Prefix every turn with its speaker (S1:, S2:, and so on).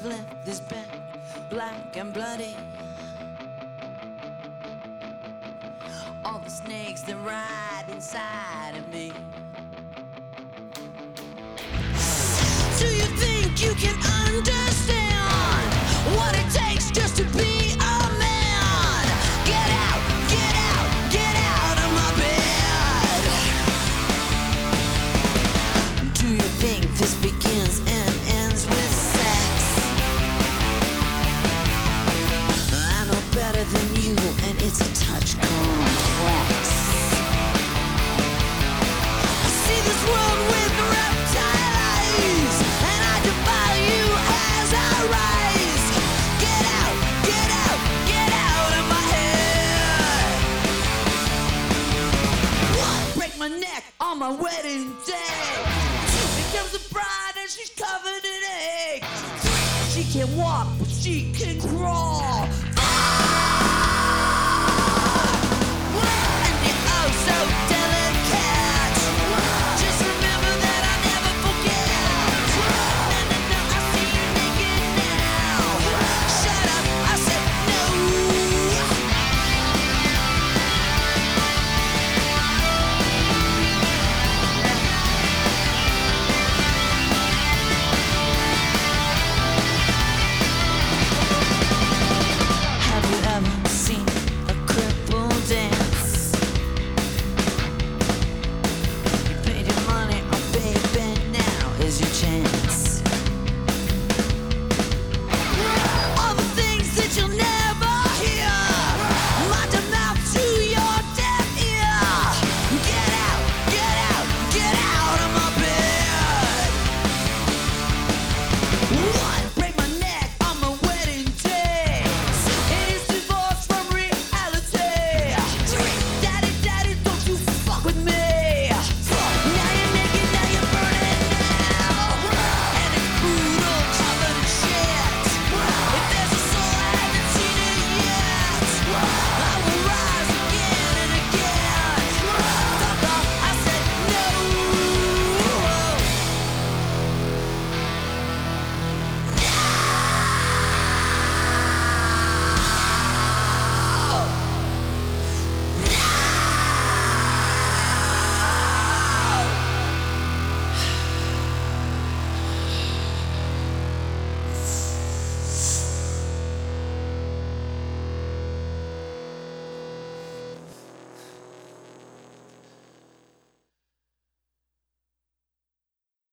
S1: left this bed black and bloody. All the snakes that ride inside of me. Do you think you can understand what it takes just to be a man? Get out, get out, get out of my bed. Do you think this begins and ends with sex? I know better than you, and it's a touch complex. I see this world with reptile eyes, and I defy you as I rise. Get out, get out, get out of my head. Break my neck on my wedding day. Here comes the bride and she's covered in egg.